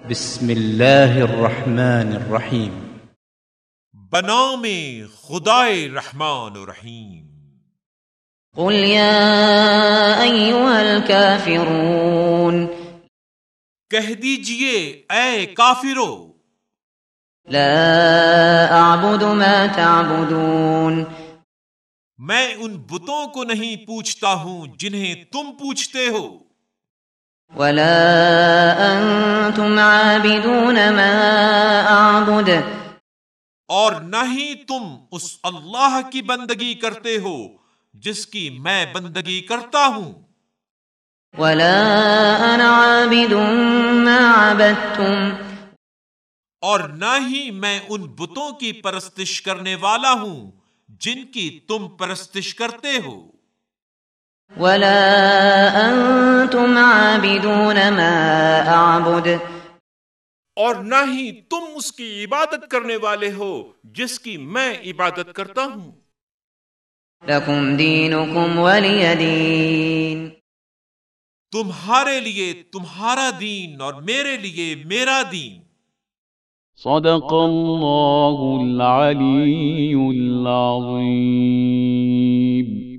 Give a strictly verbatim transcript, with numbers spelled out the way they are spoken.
بسم اللہ الرحمن الرحیم۔ بنام خدائے رحمان و رحیم۔ قل یا ایھا الکافرون، کہہ دیجئے اے کافرو، لا اعبد ما تعبدون، میں ان بتوں کو نہیں پوچھتا ہوں جنہیں تم پوچھتے ہو، ولا انتم عابدون ما اعبد، اور نہ ہی تم اس اللہ کی بندگی کرتے ہو جس کی میں بندگی کرتا ہوں، ولا انا عابد ما عبدتم، اور نہ ہی میں ان بتوں کی پرستش کرنے والا ہوں جن کی تم پرستش کرتے ہو، ولا انتم عابدون ما اعبد، اور نہ ہی تم اس کی عبادت کرنے والے ہو جس کی میں عبادت کرتا ہوں۔ لکم دینکم ولی دین، تمہارے لیے تمہارا دین اور میرے لیے میرا دین۔ صدق اللہ العلی العظیم۔